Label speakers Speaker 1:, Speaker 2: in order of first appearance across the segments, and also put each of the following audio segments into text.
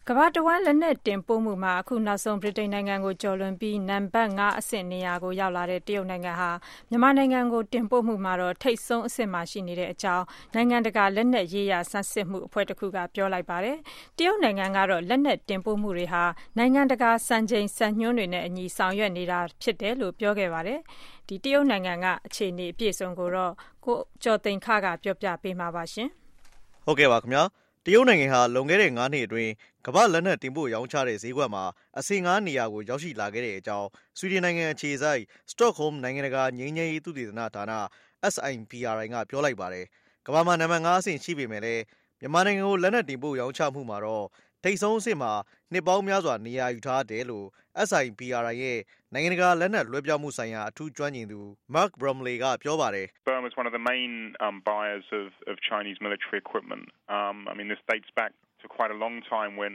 Speaker 1: ကမ္ဘာတဝန်းလက်နက်တင်ပို့မှုမှာအခုနောက်ဆုံးဗြိတိန်နိုင်ငံကိုကျော်လွန်ပြီးနံပါတ်5အဆင့်နေရာကိုရောက်လာတဲ့တရုတ်နိုင်ငံဟာမြန်မာနိုင်ငံကိုတင်ပို့မှုမှာတော့ထိပ်ဆုံးအဆင့်မှာရှိနေတဲ့အကြောင်းနိုင်ငံတကာလက်နက်ရေးရာဆန်းစစ်မှုအဖွဲ့တစ်ခုကပြောလိုက်ပါတယ်။တရုတ်နိုင်ငံကတော့လက်နက်တင်ပို့မှုတွေဟာနိုင်ငံတကာစံချိန်စံညွှန်းတွေနဲ့အညီဆောင်ရွက်နေတာဖြစ်တယ်လို့ပြောခဲ့ပါတယ်။ဒီတရုတ်နိုင်ငံကအခြေအနေအပြည့်အစုံကိုတော့ကိုကျော်သိန်းခကပြောပြပေးမှာပါရှင်။
Speaker 2: ဟုတ်ကဲ့ပါခင်ဗျာ။တရုတ်နိုင်ငံဟာလွန်ခဲ့တဲ့9နှစ်အတွင်းကမ္ဘာလက်နက်တင်ပို့ရောင်းချတဲ့ဈေးကွက်မှာအဆင့်5နေရာကိုရောက်ရှိလာခဲ့တဲ့အကြောင်းဆွီဒင်နိုင်ငံအခြေစိုက် Stockholm နိုင်ငံတကာငြိမ်းချမ်းရေးသုတေသနဌာန SIPRI ကပြောလိုက်ပါတယ်။ကမ္ဘာမှာနံပါတ်5အဆင့်ရှိပေမဲ့လည်းမြန်မာနိုင်ငံကိုလက်နက်တင်ပို့ရောင်းချမှုမှာတော့ထိပ်ဆုံးအဆင့်မှာနှစ်ပေါင်းများစွာနေရာယူထားတယ်လို့ SIPRI ရဲ့နိုင်ငံတကာလက်နက်လွှဲပြောင်းမှုဆိုင်ရာအထူးကျွမ်းကျင်သူ Mark Bromley ကပြောပါတယ်။
Speaker 3: Burma is one of the main buyers of Chinese military equipment. I mean, this dates back to quite a long time when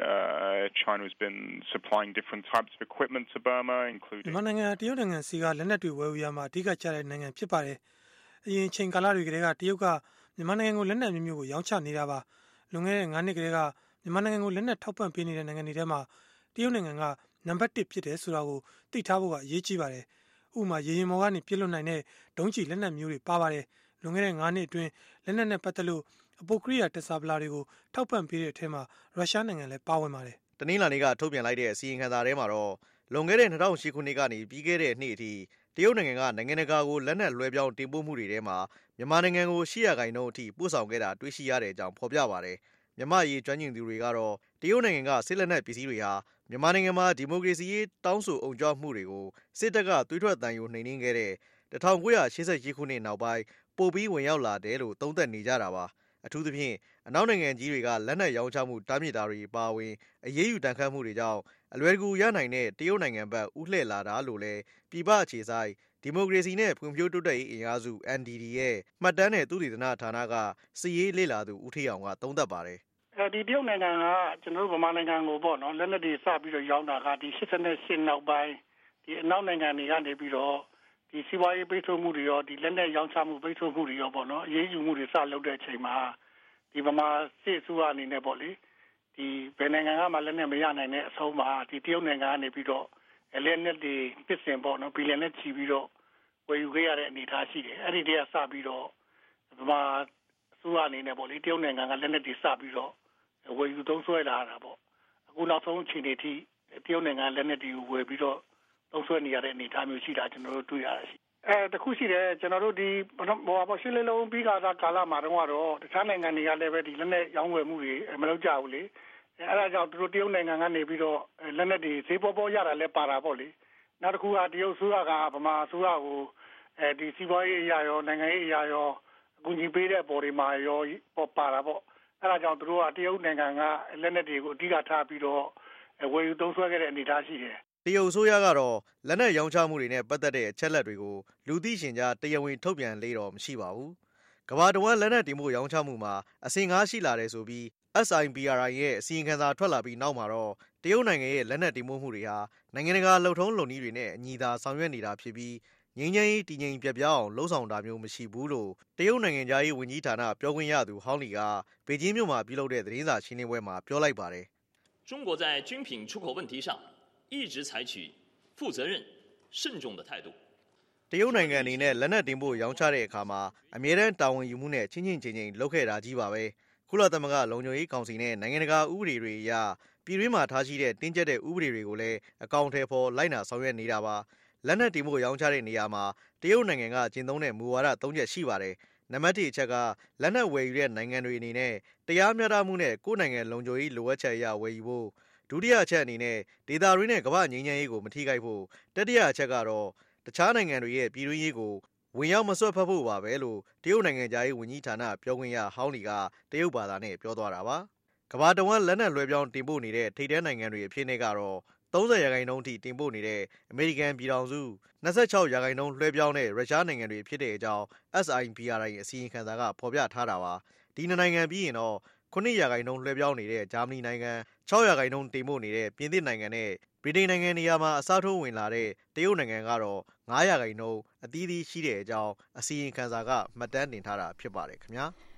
Speaker 3: China has been supplying different types of equipment to Burma, including.
Speaker 4: မြန်မာနိုင်ငံတရုတ်နိုင်ငံစီကလက်နက်တွေဝယ်ယူရမှာအဓိကကျတဲ့နိုင်ငံဖြစ်ပါတယ်။အရင်ချိန်ကာလတွေကတည်းကတရုတ်ကမြန်မာနိုင်ငံကိုလက်နက်မျိုးမျိုးကိုရောင်းချနေတာပါ။လွန်ခဲ့တဲ့9နှစ်ကတည်းကမြန်မာနိုင်ငံကိုလက်နက်ထောက်ပံ့ပေးနေတဲ့နိုင်ငံတွေထဲမှာတရုတ်နိုင်ငံကနံပါတ်1ဖြစ်တယ်ဆိုတာကိုသိထားဖို့ကအရေးကြီးပါတယ်။ဥပမာရေရင်မော်ကနေပြစ်လွတ်နိုင်တဲ့ဒုံးကျည်လက်နက်မျိုးတွေပါပါတယ်။လွန်ခဲ့တဲ့9နှစ်အတွင်းလက်နက်နဲ့ပတ်သက်လို့အပိုကရိယာတက်ဆာပလာတွေကိုထောက်ပံ့ပေးတဲ့အထက်မှာရုရှားနိုင်ငံလည်းပါဝင်ပါတယ်
Speaker 2: ။တနင်္လာနေ့ကထုတ်ပြန်လိုက်တဲ့အစီရင်ခံစာထဲမှာတော့လွန်ခဲ့တဲ့2008ခုနှစ်ကနေပြီးခဲ့တဲ့နှစ်အထိတရုတ်နိုင်ငံကနိုင်ငံတကာကိုလက်နက်လွှဲပြောင်းတင်ပို့မှုတွေထဲမှာမြန်မာနိုင်ငံကို8%အထိပို့ဆောင်ခဲ့တာတွေ့ရှိရတဲ့အကြောင်းဖော်ပြပါတယ်။မြန်မာရေးကျွမ်းကျင်သူတွေကတော့တရုတ်နိုင်ငံကစစ်လက်နက်ပစ္စည်းတွေဟာမြန်မာနိုင်ငံမှာဒီမိုကရေစီရေးတောင်းဆိုအုံကြွမှုတွေကိုစစ်တပ်ကသွေးထွက်သံယိုနှိမ်နင်းခဲ့တဲ့1988ခုနှစ်နောက်ပိုင်းပိုပြီးဝင်ရောက်လာတယ်လို့သုံးသပ်နေကြတာပါ။အထူးသဖြင့်အနောက်နိုင်ငံကြီးတွေကလက်နက်ရောင်းချမှုတားမြစ်တာတွေပါဝင်အရေးယူတန်ခတ်မှုတွေကြောင့်အလွယ်တကူရနိုင်တဲ့တရုတ်နိုင်ငံဘက်ဥလှည့်လာတာလို့လည်းပြည်ပအခြေစိုက်ဒီမိုကရေစီနဲ့ဖွံ့ဖြိုးတိုးတက်ရေးအင်အားစု NDD ရဲ့မှတ်တမ်းနဲ့သုတေသနဌာနကစစ်ရေးလေ့လာသူဦးထေးအောင်ကသုံးသပ်ပါတယ်
Speaker 5: ။ဒီတရုတ်နိုင်ငံကကျွန်တော်တို့ဗမာနိုင်ငံကိုပေါ့နော်လက်နက်တွေစပြီးတော့ရောင်းတာကဒီ88နောက်ပိုင်းဒီအနောက်နိုင်ငံတွေကနေပြီးတော့ဒီစီးပွားရေးပိတ်ဆို့မှုတွေရောဒီလက်နက်ရောင်းချမှုပိတ်ဆို့မှုတွေရောပေါ့နော်အရေးယူမှုတွေစလုပ်တဲ့အချိန်မှာဒီဗမာစစ်အစိုးရအနေနဲ့ပေါ့လေဒီဘယ်နိုင်ငံကမှလက်နက်မရနိုင်တဲ့အဆုံးမှာဒီတရုတ်နိုင်ငံကနေပြီးတော့လက်နက်တွေပစ်စင်ပေါ့နော်ဘီလီယံနဲ့ချီပြီးတော့ဝယ်ယူခဲ့ရတဲ့အနေအထားရှိတယ်အဲ့ဒီတည်းကစပြီးတော့ဗမာအစိုးရအနေနဲ့ပေါ့လေတရုတ်နိုင်ငံကလက်နက်တွေစပြီးတော့ဝယ်ယူသုံးစွဲလာတာပေါ့အခုနောက်ဆုံးအချိန်တွေထိတရုတ်နိုင်ငံလက်နက်တွေကိုဝယ်ပြီးတော့သုံးစွဲနေရတဲ့အနေအထားမျိုးရှိတာကျွန်တော်တို့တွေ့ရတာရှိတခုရှိတယ်ကျွန်တော်တို့ဒီရှင်းလင်းလုံးပြီးကာလမှာတော့တခြားနိုင်ငံတွေကလည်းပဲဒီလက်နက်ရောင်းဝယ်မှုတွေမလုပ်ကြဘူးလေအဲ့ဒါကြောင့်သူတို့တရုတ်နိုင်ငံကနေပြီးတော့လက်နက်တွေဈေးပေါ်ရတာလည်းပါတာပေါ့လေနောက်တစ်ခုကတရုတ်ဆိုးရကဗမာဆိုးရကိုဒီစီးပွားရေးအရာရောနိုင်ငံရေးအရာရောအကူအညီပေးတဲ့ပေါ်တွေမှာရောပါတာပေါ့အဲ့ဒါကြောင့်သူတို့ကတရုတ်နိုင်ငံကလက်နက်တွေကိုအဓိကထားပြီးတော့ဝယ်ယူသုံးစွဲခဲ့တဲ့အနေအထားရှိတယ်
Speaker 2: တရုတ်အစိုးရကတော့လက်နက်ရောင်းချမှုတွေနဲ့ပတ်သက်တဲ့အချက်လက်တွေကိုလူသိရှင်ကြားတရားဝင်ထုတ်ပြန်လေတော့မရှိပါဘူး။ကမ္ဘာတဝန်းလက်နက်တင်ပို့ရောင်းချမှုမှာအဆင့်5ရှိလာတယ်ဆိုပြီး SIPRI ရဲ့အစီရင်ခံစာထွက်လာပြီးနောက်မှာတော့တရုတ်နိုင်ငံရဲ့လက်နက်တင်ပို့မှုတွေဟာနိုင်ငံတကာလုံထုံးလုံနည်းတွေနဲ့အညီသာဆောင်ရွက်နေတာဖြစ်ပြီးငြိမ်းချမ်းရေးတည်ငြိမ်ပြတ်ပြားအောင်လှုံ့ဆော်တာမျိုးမရှိဘူးလို့တရုတ်နိုင်ငံသားရေးဝန်ကြီးဌာနပြောခွင့်ရသူဟောင်းလီကဘေကျင်းမြို့မှာပြုလုပ်တဲ့သတင်းစာရှင်းလင်းပွဲမှာပြောလိုက်ပါတယ်
Speaker 6: ။中国在军品出口问题上一直采取负责任慎重的态度
Speaker 2: တရုတ်နိုင်ငံအနေနဲ့လက်နက်တင်ပို့ရောင်းချတဲ့အခါမှာအမြဲတမ်းတာဝန်ယူမှုနဲ့ချင်းချင်းလုပ်ခဲ့တာကြီးပါပဲကုလသမဂ္ဂလုံခြုံရေးကောင်စီနဲ့နိုင်ငံတကာဥပဒေတွေအရပြည်တွင်းမှာထားရှိတဲ့တင်းကျပ်တဲ့ဥပဒေတွေကိုလည်းအကောင့်ထဲပေါ်လိုက်နာဆောင်ရွက်နေတာပါလက်နက်တင်ပို့ရောင်းချတဲ့နေရာမှာတရုတ်နိုင်ငံကကျင့်သုံးတဲ့မူဝါဒ3ချက်ရှိပါတယ်နံပါတ်1အချက်ကလက်နက်ဝယ်ယူတဲ့နိုင်ငံတွေအနေနဲ့တရားမျှတမှုနဲ့ကိုယ့်နိုင်ငံလုံခြုံရေးလိုအပ်ချက်အရဝယ်ယူဖို့ဒုတိယအချက်အနေနဲ့ဒေသတွင်းနဲ့ကမ္ဘာငြိမ်းချမ်းရေးကိုမထိခိုက်ဖို့တတိယအချက်ကတော့တခြားနိုင်ငံတွေရဲ့ပြည်တွင်းရေးကိုဝင်ရောက်မစွက်ဖက်ဖို့ပါပဲလို့တရုတ်နိုင်ငံသားရေးဝန်ကြီးဌာနပြောခွင့်ရဟောင်းလီကတရုတ်ဘာသာနဲ့ပြောသွားတာပါကမ္ဘာတဝန်းလက်နက်လွှဲပြောင်းတင်ပို့နေတဲ့ထိပ်တန်းနိုင်ငံတွေအဖြစ်နဲ့ကတော့30%အထိတင်ပို့နေတဲ့အမေရိကန်ပြည်ထောင်စု26%လွှဲပြောင်းတဲ့ရုရှားနိုင်ငံတွေဖြစ်တဲ့အကြောင်း SIPRI အစီရင်ခံစာကဖော်ပြထားတာပါဒီနှစ်နိုင်ငံပြီးရင်တော့9%လွှဲပြောင်းနေတဲ့ဂျာမနီနိုင်ငံ6%တင်ပို့နေတဲ့ပြင်သစ်နိုင်ငံနဲ့ဗြိတိန်နိုင်ငံနေရာမှာအစားထိုးဝင်လာတဲ့တရုတ်နိုင်ငံကတော့9%အသီးသီးရှိတဲ့အကြောင်းအစီရင်ခံစာကမှတ်တမ်းတင်ထားတာဖြစ်ပါတယ်ခင်ဗျာ။